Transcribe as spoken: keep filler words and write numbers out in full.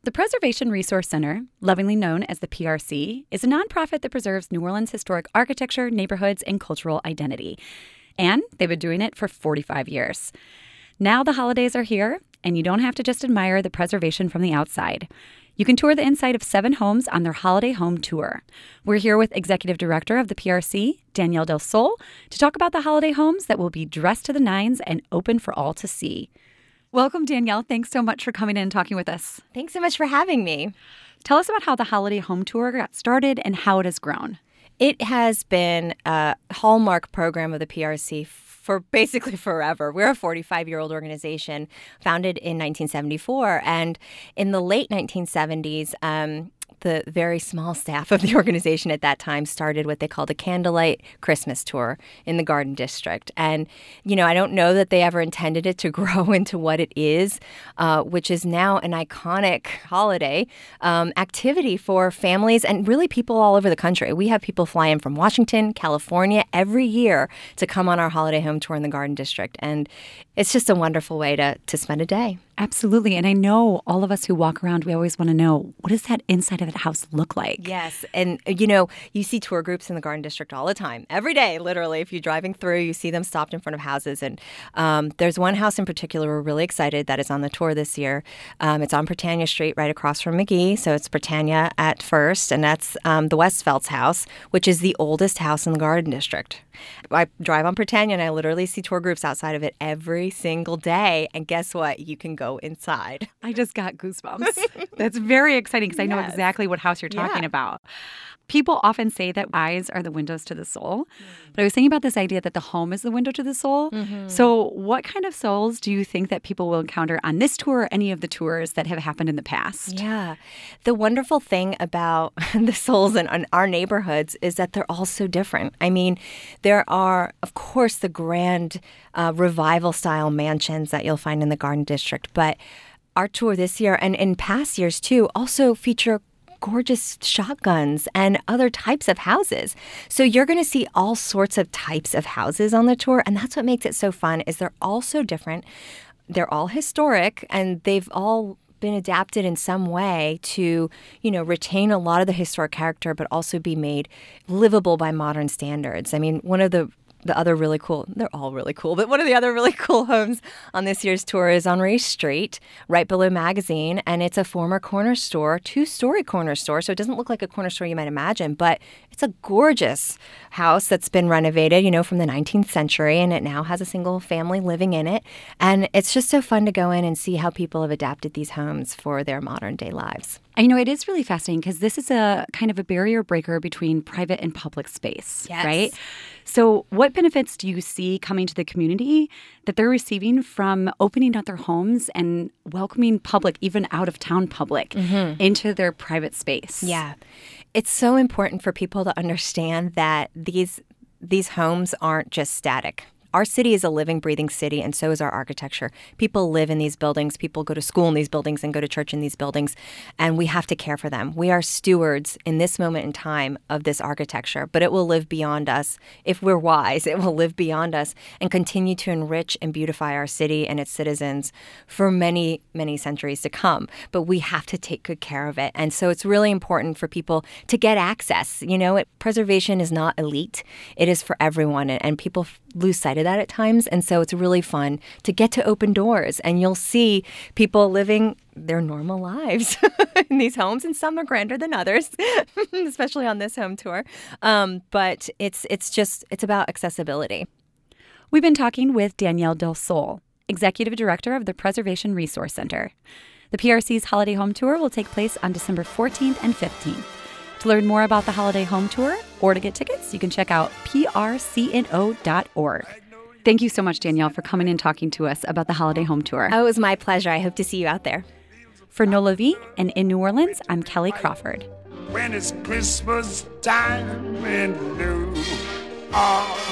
The Preservation Resource Center, lovingly known as the P R C, is a nonprofit that preserves New Orleans' historic architecture, neighborhoods, and cultural identity. And they've been doing it for forty-five years. Now the holidays are here, and you don't have to just admire the preservation from the outside. You can tour the inside of seven homes on their Holiday Home Tour. We're here with Executive Director of the P R C, Danielle Del Sol, to talk about the holiday homes that will be dressed to the nines and open for all to see. Welcome, Danielle. Thanks so much for coming in and talking with us. Thanks so much for having me. Tell us about how the Holiday Home Tour got started and how it has grown. It has been a hallmark program of the P R C for basically forever. We're a forty-five-year-old organization founded in nineteen seventy-four. And in the late nineteen seventies, um, the very small staff of the organization at that time started what they called a candlelight Christmas tour in the Garden District. And, you know, I don't know that they ever intended it to grow into what it is, uh, which is now an iconic holiday um, activity for families and really people all over the country. We have people fly in from Washington, California every year to come on our Holiday Home Tour in the Garden District. And it's just a wonderful way to, to spend a day. Absolutely. And I know all of us who walk around, we always want to know, what does that inside of that house look like? Yes. And, you know, you see tour groups in the Garden District all the time. Every day, literally. If you're driving through, you see them stopped in front of houses. And um, there's one house in particular we're really excited that is on the tour this year. Um, it's on Britannia Street, right across from McGee. So it's Britannia at First. And that's um, the Westfeldt's house, which is the oldest house in the Garden District. I drive on Britannia and I literally see tour groups outside of it every single day. And guess what? You can go inside. I just got goosebumps. That's very exciting because I know Yes. exactly what house you're talking Yeah. about. People often say that eyes are the windows to the soul. Mm. But I was thinking about this idea that the home is the window to the soul. Mm-hmm. So what kind of souls do you think that people will encounter on this tour or any of the tours that have happened in the past? Yeah. The wonderful thing about the souls in, in our neighborhoods is that they're all so different. I mean, there are, of course, the grand uh, revival-style mansions that you'll find in the Garden District. But our tour this year, and in past years too, also feature gorgeous shotguns and other types of houses. So you're going to see all sorts of types of houses on the tour. And that's what makes it so fun is they're all so different. They're all historic and they've all been adapted in some way to, you know, retain a lot of the historic character, but also be made livable by modern standards. I mean, one of the The other really cool, they're all really cool, but one of the other really cool homes on this year's tour is on Ray Street, right below Magazine. And it's a former corner store, two-story corner store. So it doesn't look like a corner store you might imagine, but it's a gorgeous house that's been renovated, you know, from the nineteenth century. And it now has a single family living in it. And it's just so fun to go in and see how people have adapted these homes for their modern day lives. I know it is really fascinating because this is a kind of a barrier breaker between private and public space, Yes. right? So what benefits do you see coming to the community that they're receiving from opening up their homes and welcoming public, even out-of-town public, mm-hmm. into their private space? Yeah. It's so important for people to understand that these these homes aren't just static. Our city is a living, breathing city, and so is our architecture. People live in these buildings. People go to school in these buildings and go to church in these buildings, and we have to care for them. We are stewards in this moment in time of this architecture, but it will live beyond us. If we're wise, it will live beyond us and continue to enrich and beautify our city and its citizens for many, many centuries to come. But we have to take good care of it. And so it's really important for people to get access. You know, it, preservation is not elite. It is for everyone, and, and people lose sight of that at times. And so it's really fun to get to open doors and you'll see people living their normal lives in these homes, and some are grander than others, especially on this home tour. Um, but it's it's just, it's about accessibility. We've been talking with Danielle Del Sol, Executive Director of the Preservation Resource Center. The P R C's Holiday Home Tour will take place on December fourteenth and fifteenth. To learn more about the Holiday Home Tour or to get tickets, you can check out P R C N O dot org. Thank you so much, Danielle, for coming and talking to us about the Holiday Home Tour. Oh, it was my pleasure. I hope to see you out there. For Nola V and in New Orleans, I'm Kelly Crawford. When it's Christmas time in New Orleans.